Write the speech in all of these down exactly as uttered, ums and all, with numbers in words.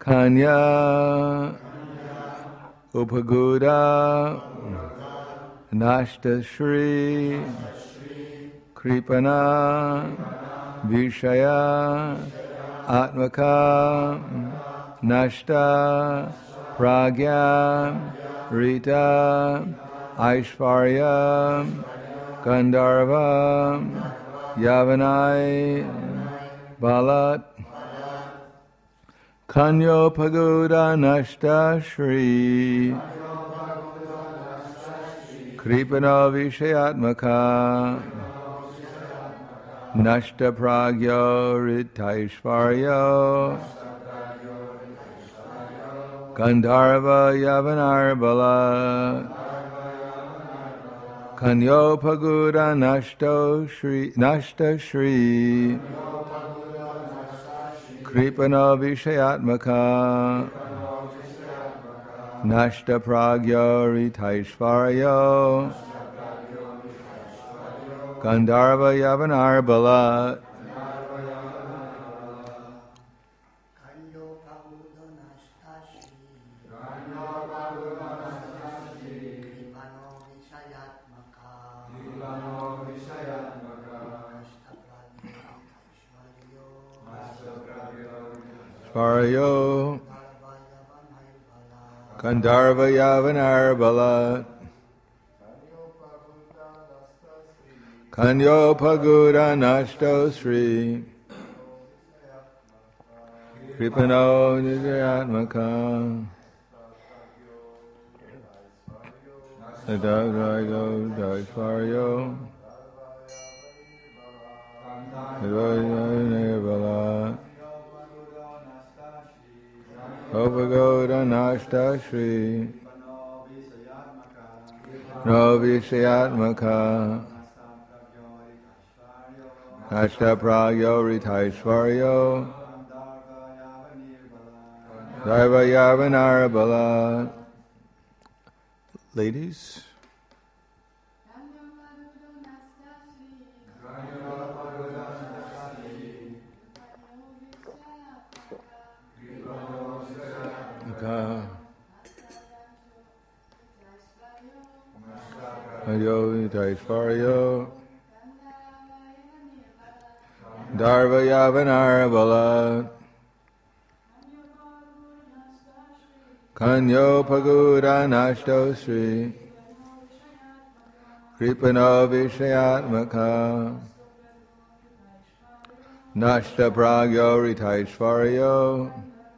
Kanya Upaguda Nashta Shri Kripana Vishaya Atmaka Nashta Pragya Rita Aishvarya Gandharva Yavanai Balat Kanyo Pagoda Nashta Shri Kripana Vishayatmaka Nashta Pragyo Ritaishvaryo Gandharva Yavanar Bala Kanyo Pagoda Nashto Shri Nashta Shri Kripana Vishayatmaka Nashta Pragyo Ritaishvaryo Gandharva Yavanar Bala Shvaryo Gandharva Yavanar Bala Kanyo Paguda Nashto Sri Kripano Nijayatmaka Sadagayo Daishvaryo Sadagayo Bala Upagoda Nashta Shri Novishayatmaka Nashta Pragyo Ritaishvaryo Daiva Yavanar Bala. Ladies? Yo Daishvaryo Dharva Yavanar Bala Kanyo Paguda Nashto Sri Kripano Vishayatmaka Nashta Pragyo Ritaishvaryo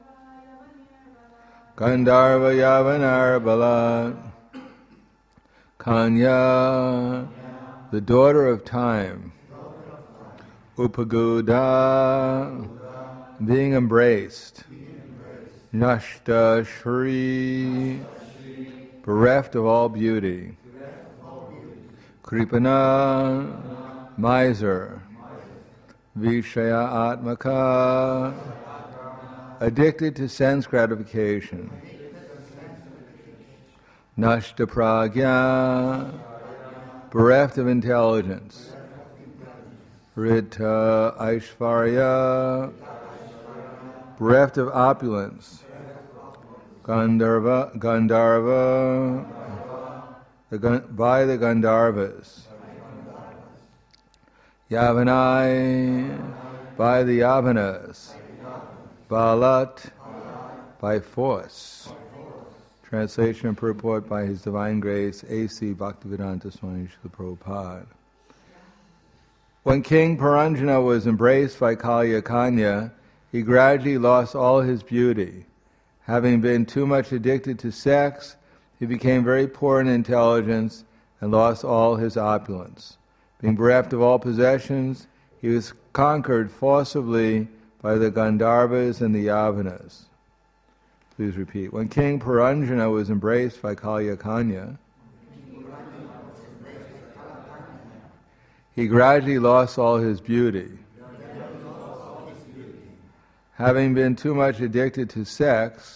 Gandharva Yavanar Bala Kanya, the daughter of time, Upaguda, being embraced, Nashta Shri, bereft of all beauty, Kripana, miser, Vishaya Atmaka, addicted to sense gratification, Nashta Pragya, bereft of intelligence, Rita Aishvarya, bereft of opulence, Gandharva, Gandharva the, by the Gandharvas, Yavanai, by the Yavanas, Balat, by force. Translation and purport by His Divine Grace, A C Bhaktivedanta Swami Srila Prabhupada. When King Paranjana was embraced by Kalyakanya, he gradually lost all his beauty. Having been too much addicted to sex, he became very poor in intelligence and lost all his opulence. Being bereft of all possessions, he was conquered forcibly by the Gandharvas and the Yavanas. Please repeat. When King Paranjana was embraced by Kalyakanya, he gradually lost all his beauty. Having been too much addicted to sex,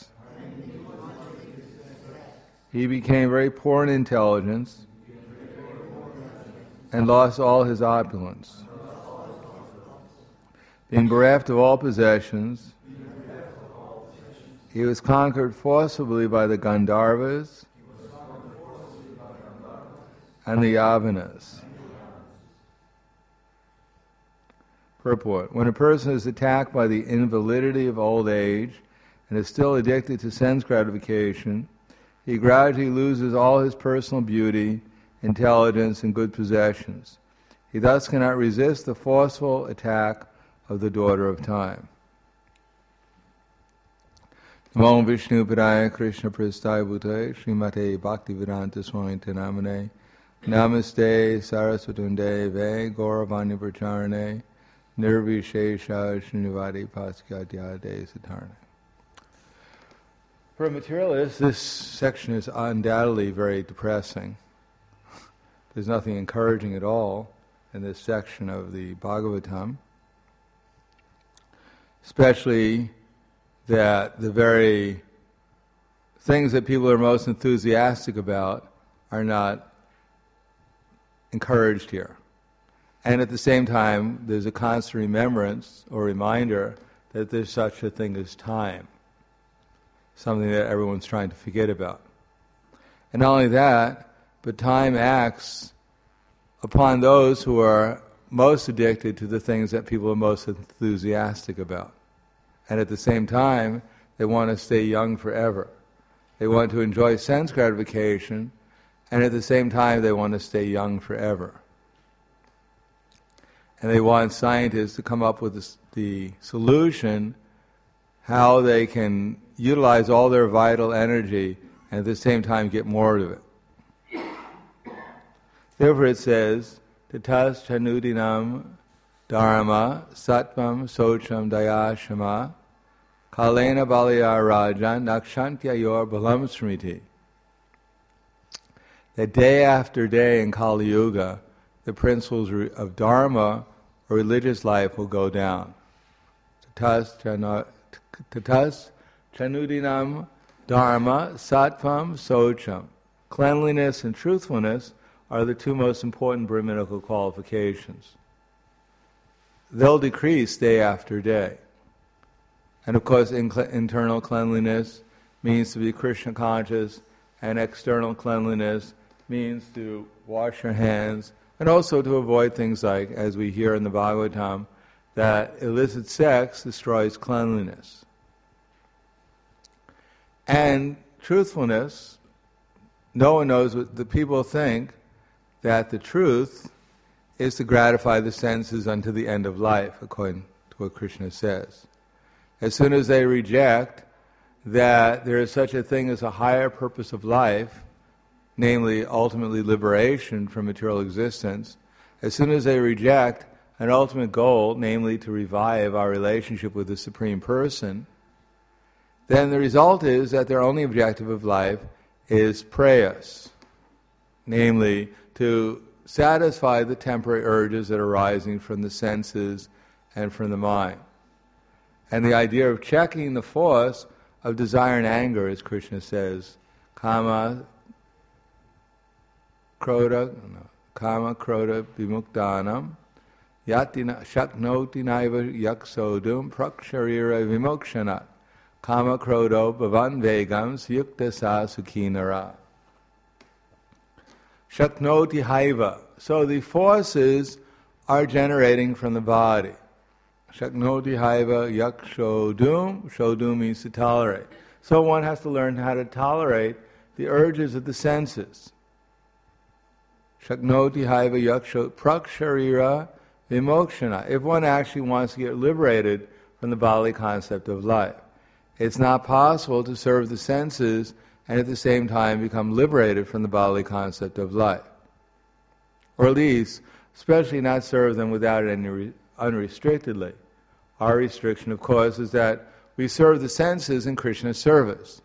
he became very poor in intelligence and lost all his opulence. Being bereft of all possessions, He was conquered forcibly by the Gandharvas and the Yavanas. Purport. When a person is attacked by the invalidity of old age and is still addicted to sense gratification, he gradually loses all his personal beauty, intelligence, and good possessions. He thus cannot resist the forceful attack of the daughter of time. Namo Vishnu Padaya Krishna Prasthaya Bhutaya Srimate Bhaktivedanta Swami Namane Namaste Saraswatunde Ve Gauravanya Pracharane Nirvishesha Srinivadi Paskadyade Satarne. For a materialist, this section is undoubtedly very depressing. There's nothing encouraging at all in this section of the Bhagavatam, especially that the very things that people are most enthusiastic about are not encouraged here. And at the same time, there's a constant remembrance or reminder that there's such a thing as time, something that everyone's trying to forget about. And not only that, but time acts upon those who are most addicted to the things that people are most enthusiastic about. And at the same time, they want to stay young forever. They want to enjoy sense gratification, and at the same time, they want to stay young forever. And they want scientists to come up with this, the solution how they can utilize all their vital energy and at the same time get more of it. Therefore it says, Tatas chanudinam dharma sattvam socham dayashama kalena balaya rajan nakshantya yor balam smriti. That day after day in Kali Yuga, the principles of dharma or religious life will go down. Tatas Tatas chanudinam dharma sattvam socham. Cleanliness and truthfulness are the two most important Brahminical qualifications. They'll decrease day after day. And of course, in cl- internal cleanliness means to be Krishna conscious, and external cleanliness means to wash your hands, and also to avoid things like, as we hear in the Bhagavatam, that illicit sex destroys cleanliness. And truthfulness, no one knows what the people think that the truth is to gratify the senses unto the end of life, according to what Krishna says. As soon as they reject that there is such a thing as a higher purpose of life, namely ultimately liberation from material existence, as soon as they reject an ultimate goal, namely to revive our relationship with the Supreme Person, then the result is that their only objective of life is prayas, namely to satisfy the temporary urges that are arising from the senses and from the mind. And the idea of checking the force of desire and anger, as Krishna says, kama, krodha, no, kama, krodha, vimuktanam, yatina, shaknoti naiva yaksodum, praksharira vimokshanat, kama, krodho, bhavan vegams, yukta sa sukhinara. Shaknoti haiva. So the forces are generating from the body. Shaknoti haiva yak shodum. Shodum means to tolerate. So one has to learn how to tolerate the urges of the senses. Shaknoti haiva yak shodum. Praksharira vimokshana. If one actually wants to get liberated from the bodily concept of life, it's not possible to serve the senses and at the same time become liberated from the bodily concept of life. Or at least, especially not serve them without any re- unrestrictedly. Our restriction, of course, is that we serve the senses in Krishna's service.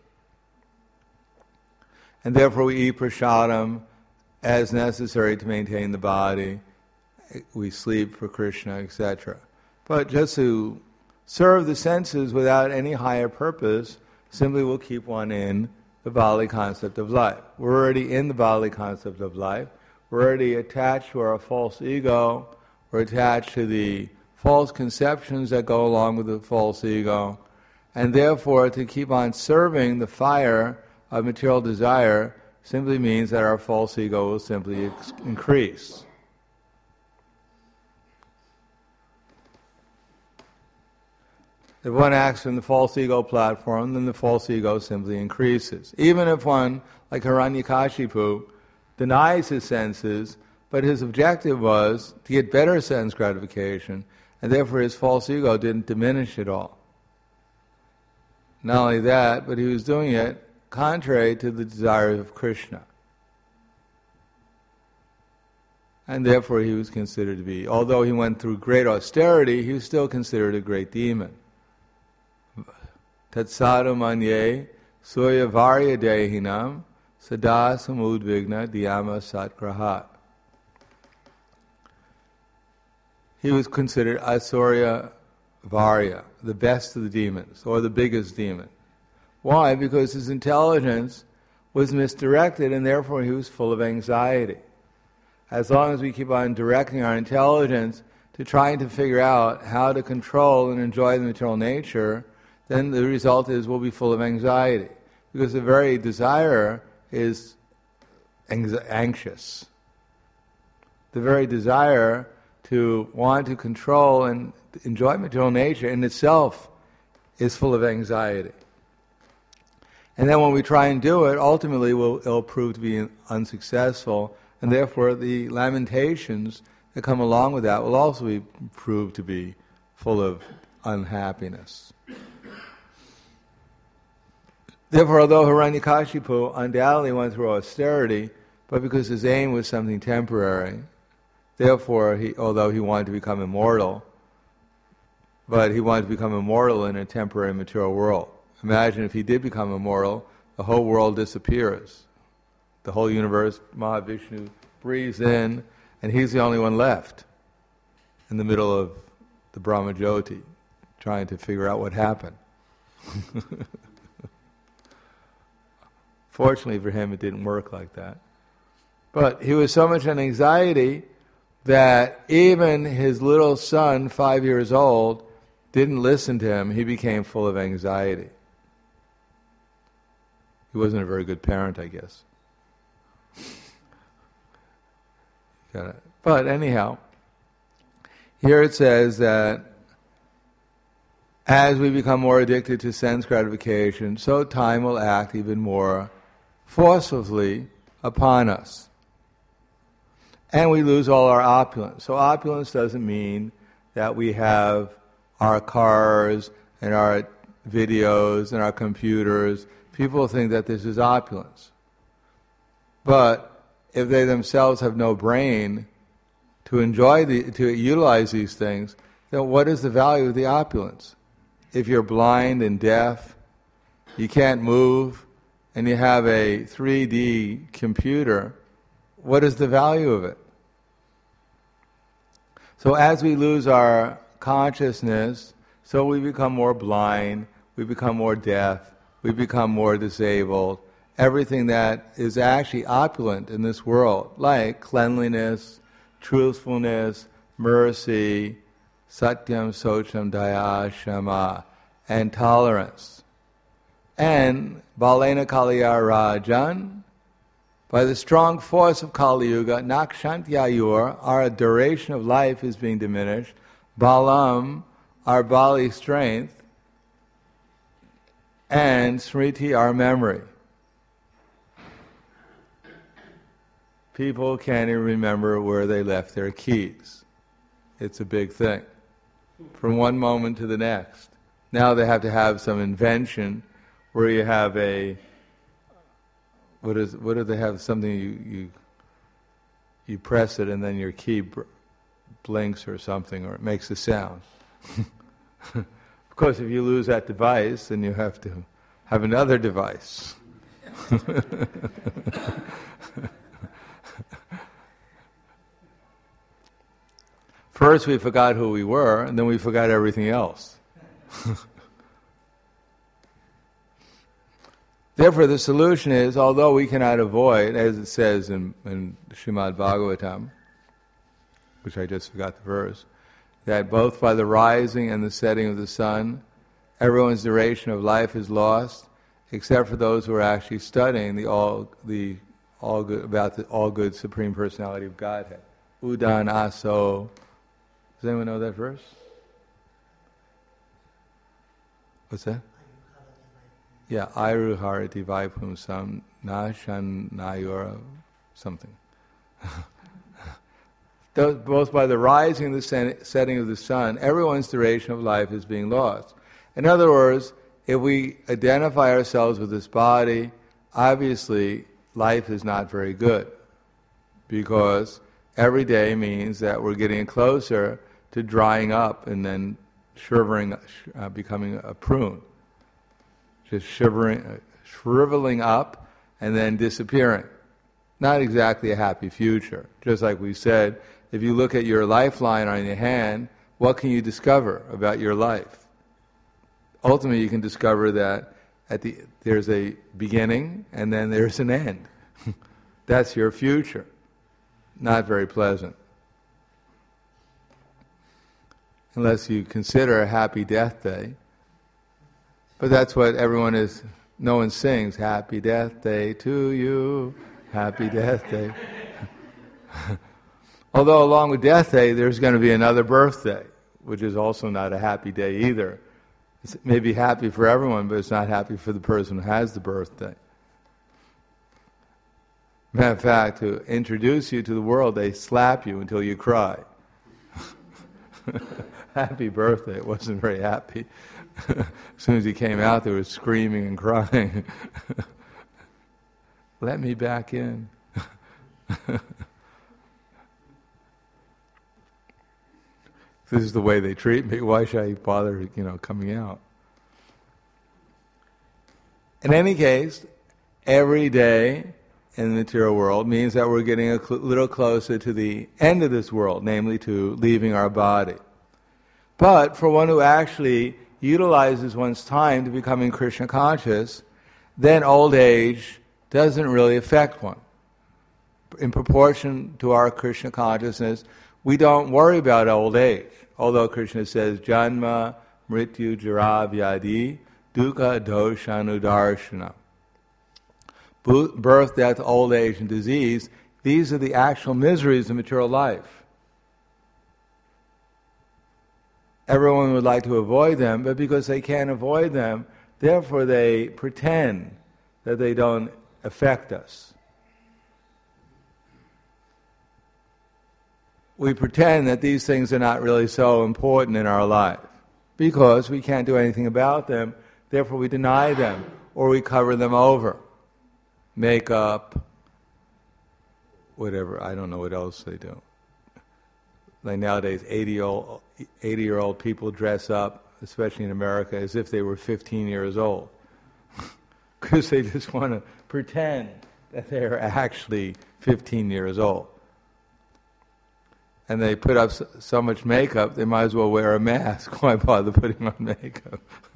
And therefore we eat prasadam as necessary to maintain the body, we sleep for Krishna, et cetera. But just to serve the senses without any higher purpose simply will keep one in the bodily concept of life. We're already in the bodily concept of life. We're already attached to our false ego. We're attached to the false conceptions that go along with the false ego. And therefore, to keep on serving the fire of material desire simply means that our false ego will simply ex- increase. If one acts from the false ego platform, then the false ego simply increases. Even if one, like Hiranyakashipu, denies his senses, but his objective was to get better sense gratification, and therefore his false ego didn't diminish at all. Not only that, but he was doing it contrary to the desire of Krishna. And therefore he was considered to be, although he went through great austerity, he was still considered a great demon. Tatsadu manye surya varya dehinam sada samudvigna dhyama satgrahat. He was considered Asurya Varya, the best of the demons, or the biggest demon. Why? Because his intelligence was misdirected, and therefore he was full of anxiety. As long as we keep on directing our intelligence to trying to figure out how to control and enjoy the material nature, then the result is we'll be full of anxiety. Because the very desire is anxious. The very desire to want to control and enjoy material nature in itself is full of anxiety. And then when we try and do it, ultimately we'll, it'll prove to be unsuccessful, and therefore the lamentations that come along with that will also be proved to be full of unhappiness. Therefore, although Hiranyakashipu undoubtedly went through austerity, but because his aim was something temporary, therefore, he, although he wanted to become immortal, but he wanted to become immortal in a temporary material world. Imagine if he did become immortal, the whole world disappears. The whole universe, Mahavishnu breathes in, and he's the only one left in the middle of the Brahmajyoti, trying to figure out what happened. Fortunately for him, it didn't work like that. But he was so much in anxiety that even his little son, five years old, didn't listen to him. He became full of anxiety. He wasn't a very good parent, I guess. But anyhow, here it says that as we become more addicted to sense gratification, so time will act even more forcefully upon us. And we lose all our opulence. So opulence doesn't mean that we have our cars and our videos and our computers. People think that this is opulence. But if they themselves have no brain to enjoy the, to utilize these things, then what is the value of the opulence? If you're blind and deaf, you can't move, and you have a three D computer, what is the value of it? So as we lose our consciousness, so we become more blind, we become more deaf, we become more disabled. Everything that is actually opulent in this world, like cleanliness, truthfulness, mercy, satyam, socham, daya, shama, and tolerance. And balena kaliya rajan, by the strong force of Kali Yuga, nakshantyayur, our duration of life is being diminished. Balam, our bodily strength, and smriti, our memory. People can't even remember where they left their keys. It's a big thing. From one moment to the next. Now they have to have some invention where you have a, what is, what do they have, something you, you, you press it and then your key br- blinks or something, or it makes a sound. Of course, if you lose that device, then you have to have another device. First we forgot who we were, and then we forgot everything else. Therefore, the solution is, although we cannot avoid, as it says in, in Srimad Bhagavatam, which I just forgot the verse, that both by the rising and the setting of the sun, everyone's duration of life is lost, except for those who are actually studying the all the all good about the all good Supreme Personality of Godhead. Udan aso. Does anyone know that verse? What's that? Yeah, Airu Harati Vaipumsam Nashan Nayura something. Both by the rising and the setting of the sun, everyone's duration of life is being lost. In other words, if we identify ourselves with this body, obviously life is not very good, because every day means that we're getting closer to drying up and then shivering, uh, becoming a prune. Just shivering, uh, shriveling up and then disappearing. Not exactly a happy future. Just like we said, if you look at your lifeline on your hand, what can you discover about your life? Ultimately, you can discover that at the there's a beginning and then there's an end. That's your future. Not very pleasant. Unless you consider a happy death day. But that's what everyone is, no one sings, happy death day to you, happy death day. Although along with death day, there's going to be another birthday, which is also not a happy day either. It may be happy for everyone, but it's not happy for the person who has the birthday. Matter of fact, to introduce you to the world, they slap you until you cry. Happy birthday. It wasn't very happy. As soon as he came out, they were screaming and crying. Let me back in. This is the way they treat me. Why should I bother, you know, coming out? In any case, every day in the material world means that we're getting a cl- little closer to the end of this world, namely to leaving our body. But for one who actually utilizes one's time to becoming Krishna conscious, then old age doesn't really affect one. In proportion to our Krishna consciousness, we don't worry about old age. Although Krishna says, Janma, Mrityu, Jara, Vyadi, Dukkha, Dosha, Anudarshana. Birth, death, old age, and disease, these are the actual miseries of material life. Everyone would like to avoid them, but because they can't avoid them, therefore they pretend that they don't affect us. We pretend that these things are not really so important in our life because we can't do anything about them, therefore we deny them or we cover them over. Makeup, whatever, I don't know what else they do. Like nowadays, eighty-year-old people dress up, especially in America, as if they were fifteen years old. Because they just want to pretend that they're actually fifteen years old. And they put up so much makeup, they might as well wear a mask. Why bother putting on makeup?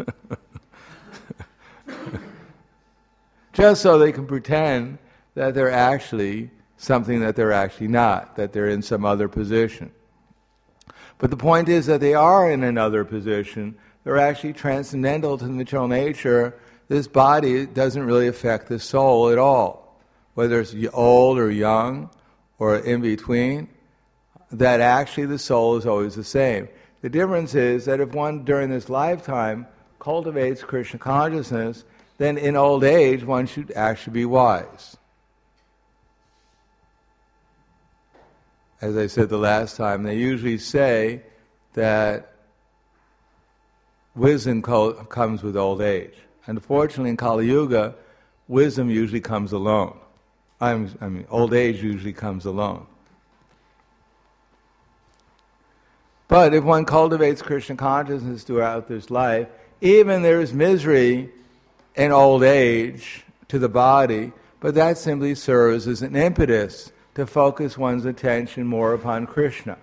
Just so they can pretend that they're actually something that they're actually not, that they're in some other position. But the point is that they are in another position. They're actually transcendental to the material nature. This body doesn't really affect the soul at all. Whether it's old or young or in between, that actually the soul is always the same. The difference is that if one during this lifetime cultivates Krishna consciousness, then in old age one should actually be wise. As I said the last time, they usually say that wisdom co- comes with old age. Unfortunately, in Kali Yuga, wisdom usually comes alone. I'm, I mean, old age usually comes alone. But if one cultivates Krishna consciousness throughout this life, even there is misery in old age to the body, but that simply serves as an impetus to focus one's attention more upon Krishna.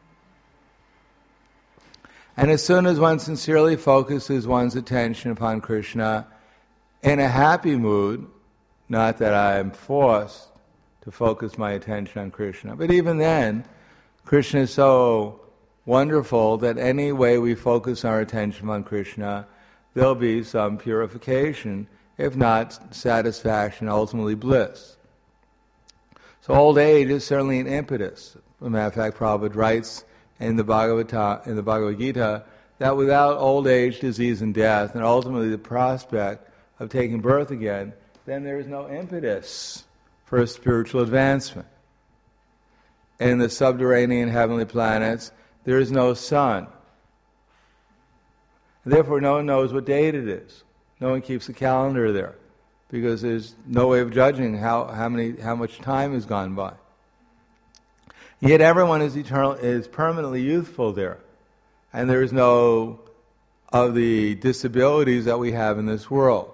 And as soon as one sincerely focuses one's attention upon Krishna in a happy mood, not that I am forced to focus my attention on Krishna, but even then, Krishna is so wonderful that any way we focus our attention on Krishna, there'll be some purification, if not satisfaction, ultimately bliss. So old age is certainly an impetus. As a matter of fact, Prabhupada writes in the Bhagavata, in the Bhagavad Gita, that without old age, disease, and death, and ultimately the prospect of taking birth again, then there is no impetus for spiritual advancement. In the subterranean heavenly planets, there is no sun. Therefore, no one knows what date it is. No one keeps a calendar there, because there's no way of judging how, how many how much time has gone by. Yet everyone is eternal, is permanently youthful there. And there is no of the disabilities that we have in this world.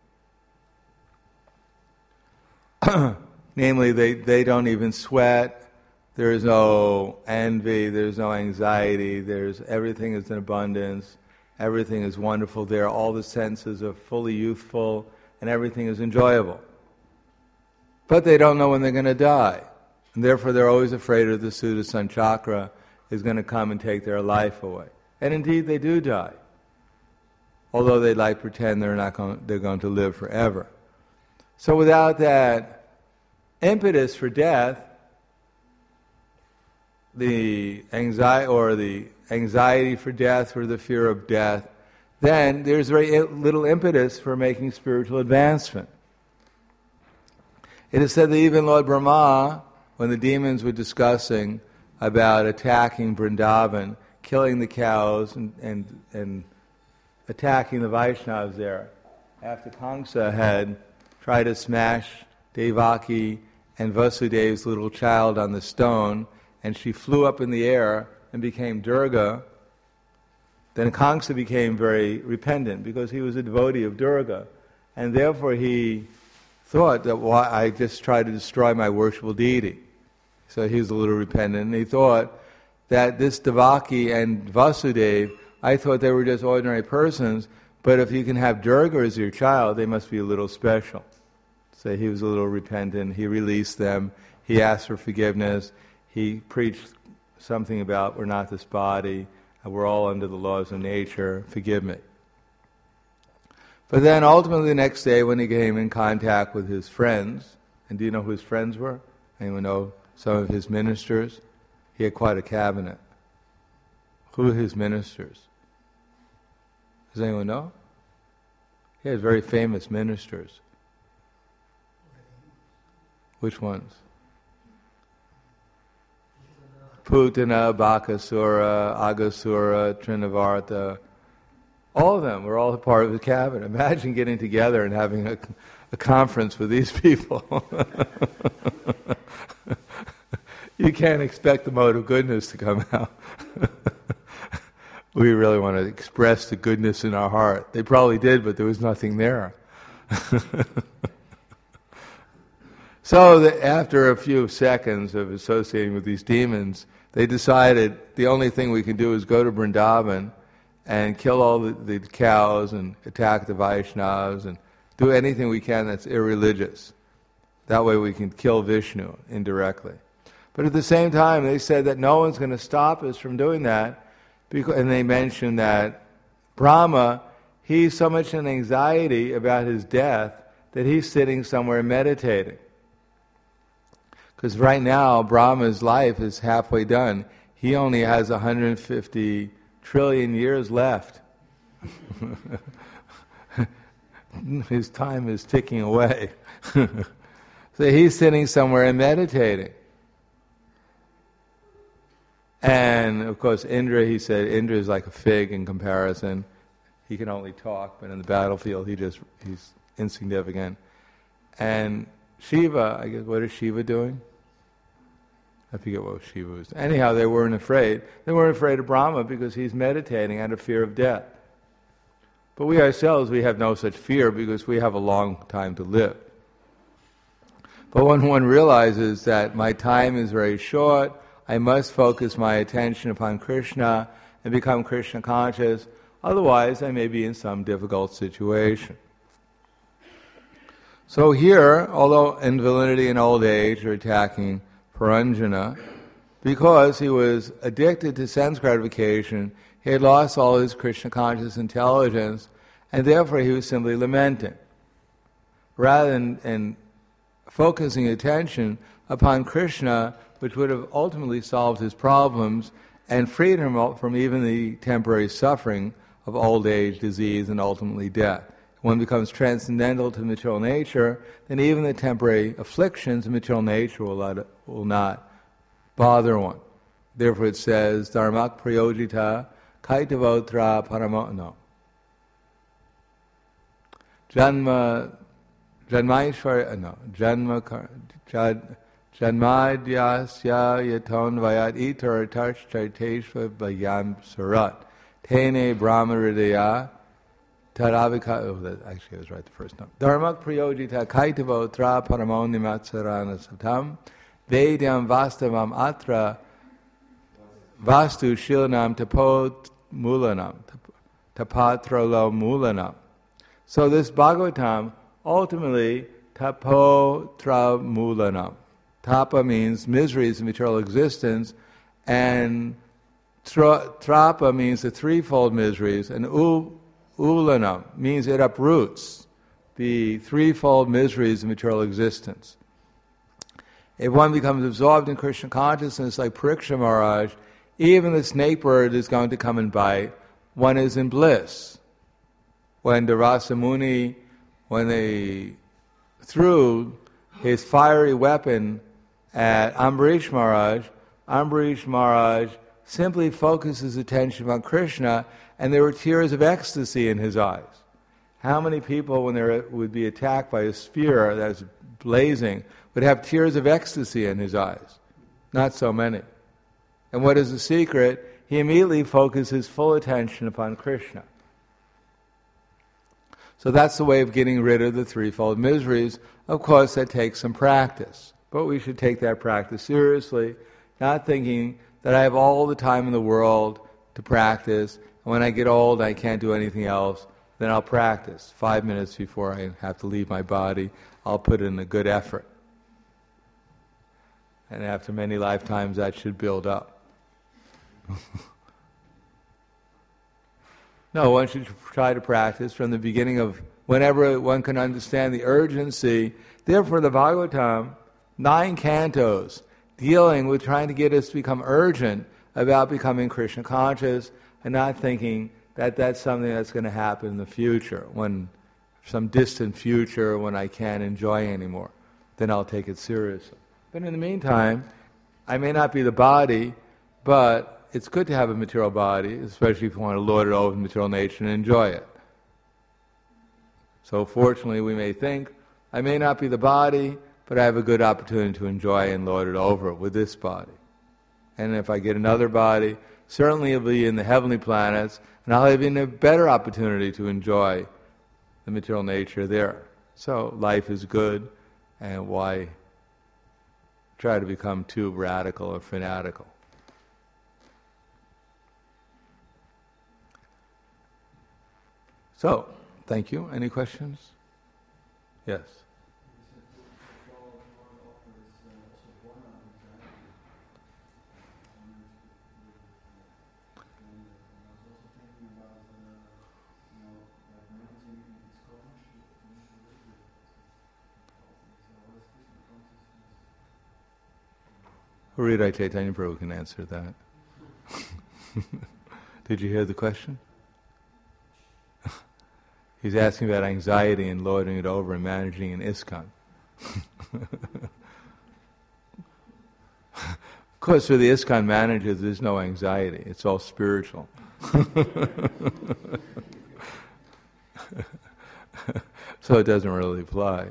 Namely, they, they don't even sweat, there is no envy, there's no anxiety, there's everything is in abundance, everything is wonderful there, all the senses are fully youthful, and everything is enjoyable. But they don't know when they're going to die. And therefore they're always afraid of the Sudarsana Chakra is going to come and take their life away. And indeed they do die. Although they like pretend they're not going, they're going to live forever. So without that impetus for death, the anxiety or the anxiety for death or the fear of death, then there's very little impetus for making spiritual advancement. It is said that even Lord Brahma, when the demons were discussing about attacking Vrindavan, killing the cows and, and, and attacking the Vaishnavas there, after Kamsa had tried to smash Devaki and Vasudev's little child on the stone, and she flew up in the air and became Durga, then Kamsa became very repentant because he was a devotee of Durga, and therefore he thought that why I just tried to destroy my worshipful deity. So he was a little repentant, and he thought that this Devaki and Vasudeva, I thought they were just ordinary persons, but if you can have Durga as your child, they must be a little special. So he was a little repentant, he released them, he asked for forgiveness, he preached something about we're not this body, we're all under the laws of nature, forgive me. But then ultimately the next day when he came in contact with his friends, and do you know who his friends were? Anyone know some of his ministers? He had quite a cabinet. Who are his ministers? Does anyone know? He had very famous ministers. Which ones? Putana, Bakasura, Agasura, Trinavarta. All of them were all a part of the cabinet. Imagine getting together and having a, a conference with these people. You can't expect the mode of goodness to come out. We really want to express the goodness in our heart. They probably did, but there was nothing there. So that after a few seconds of associating with these demons, they decided the only thing we can do is go to Vrindavan and kill all the, the cows and attack the Vaishnavas and do anything we can that's irreligious. That way we can kill Vishnu indirectly. But at the same time, they said that no one's going to stop us from doing that, because, and they mentioned that Brahma, he's so much in anxiety about his death that he's sitting somewhere meditating. Because right now, Brahma's life is halfway done. He only has one hundred fifty trillion years left. His time is ticking away. So he's sitting somewhere and meditating. And of course, Indra, he said, Indra is like a fig in comparison. He can only talk, but in the battlefield, he just he's insignificant. And Shiva, I guess, what is Shiva doing? I forget what Shiva was. Anyhow, they weren't afraid. They weren't afraid of Brahma because he's meditating out of fear of death. But we ourselves, we have no such fear because we have a long time to live. But when one realizes that my time is very short, I must focus my attention upon Krishna and become Krishna conscious, otherwise I may be in some difficult situation. So here, although invalidity and old age are attacking Puranjana, because he was addicted to sense gratification, he had lost all his Krishna conscious intelligence, And therefore he was simply lamenting. Rather than, than focusing attention upon Krishna, which would have ultimately solved his problems and freed him from even the temporary suffering of old age, disease, and ultimately death. When one becomes transcendental to material nature, then even the temporary afflictions of material nature will not, will not bother one. Therefore it says, Dharmak prayojita kaitavotra paramo... No. Janma... Janmaishvarya... No. Janma... Jad, Janmadyasya yaton vayat itar tarsh chaiteshva bayam surat. Tene brahmaridaya taravika... Oh, that actually I was right the first time. Dharmak prayojita kaitavo tra paramoni matsarana satam vedam vastavam atra vastu shilnam tapo mulanam tapatralo mulanam. So this Bhagavatam ultimately tapo tra mulanam. Tapa means miseries of material existence, and tra, trapa means the threefold miseries, and u, ulanam means it uproots the threefold miseries of material existence. If one becomes absorbed in Krishna consciousness like Pariksha Maharaj, even the snake bird is going to come and bite. One is in bliss. When the Rasa Muni, when they threw his fiery weapon at Ambarish Maharaj, Ambarish Maharaj simply focused his attention on Krishna, and there were tears of ecstasy in his eyes. How many people, when they would be attacked by a spear that was blazing, would have tears of ecstasy in his eyes? Not so many. And what is the secret? He immediately focused his full attention upon Krishna. So that's the way of getting rid of the threefold miseries. Of course, that takes some practice. But we should take that practice seriously, not thinking that I have all the time in the world to practice, and when I get old I can't do anything else, then I'll practice. Five minutes before I have to leave my body, I'll put in a good effort. And after many lifetimes that should build up. No, one should try to practice from the beginning of whenever one can understand the urgency. Therefore the Bhagavatam, nine cantos, dealing with trying to get us to become urgent about becoming Krishna conscious and not thinking that that's something that's going to happen in the future, when some distant future when I can't enjoy anymore. Then I'll take it seriously. But in the meantime, I may not be the body, but it's good to have a material body, especially if you want to lord it over material nature and enjoy it. So fortunately we may think, I may not be the body, but I have a good opportunity to enjoy and lord it over with this body. And if I get another body, certainly it'll be in the heavenly planets, and I'll have even a better opportunity to enjoy the material nature there. So life is good, and why try to become too radical or fanatical? So, thank you. Any questions? Yes. Hridaya Chaitanya Prabhu can answer that. Did you hear the question? He's asking about anxiety and lording it over and managing an ISKCON. Of course, for the ISKCON managers, there's no anxiety. It's all spiritual. So it doesn't really apply.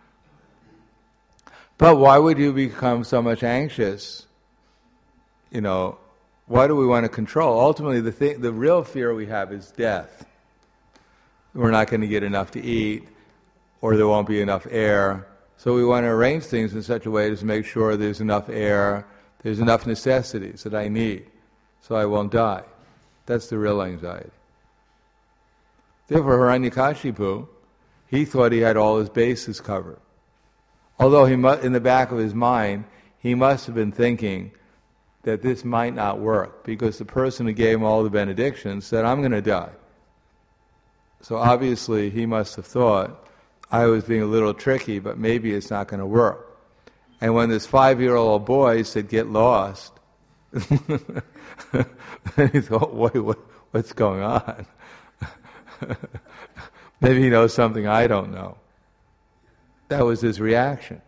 But why would you become so much anxious? You know, why do we want to control? Ultimately, the thing, the real fear we have is death. We're not going to get enough to eat, or there won't be enough air. So we want to arrange things in such a way as to make sure there's enough air, there's enough necessities that I need, so I won't die. That's the real anxiety. Therefore, Hiranyakashipu, he thought he had all his bases covered. Although he mu- in the back of his mind, he must have been thinking that this might not work, because the person who gave him all the benedictions said, I'm going to die. So obviously he must have thought I was being a little tricky, but maybe it's not going to work. And when this five-year-old boy said, "Get lost," then he thought, "Wait, what, what's going on?" Maybe he knows something I don't know. That was his reaction.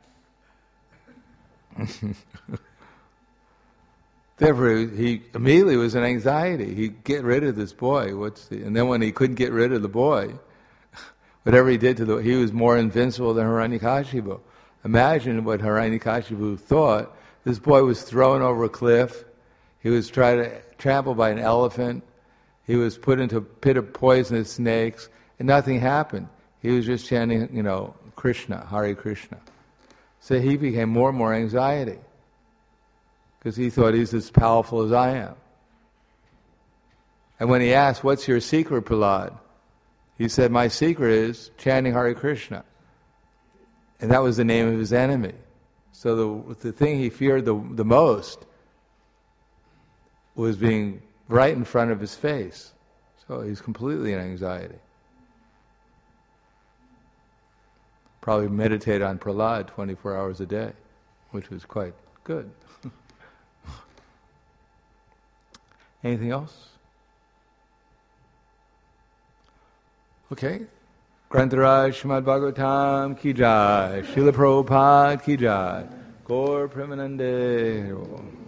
Therefore, he immediately was in anxiety. He'd get rid of this boy. What's the, and then when he couldn't get rid of the boy, whatever he did to the, he was more invincible than Hiranyakashipu. Imagine what Hiranyakashipu thought. This boy was thrown over a cliff. He was tried to trampled by an elephant. He was put into a pit of poisonous snakes, and nothing happened. He was just chanting, you know, Krishna, Hare Krishna. So he became more and more anxiety, because he thought he's as powerful as I am. And when he asked, "What's your secret, Prahlad?" he said, "My secret is chanting Hare Krishna." And that was the name of his enemy. So the the thing he feared the, the most was being right in front of his face. So he's completely in anxiety. Probably meditate on Prahlad twenty-four hours a day, which was quite good. Anything else? Okay. Grantaraj Srimad Bhagavatam ki jai, Srila Prabhupada ki jai, Gaur Premanande.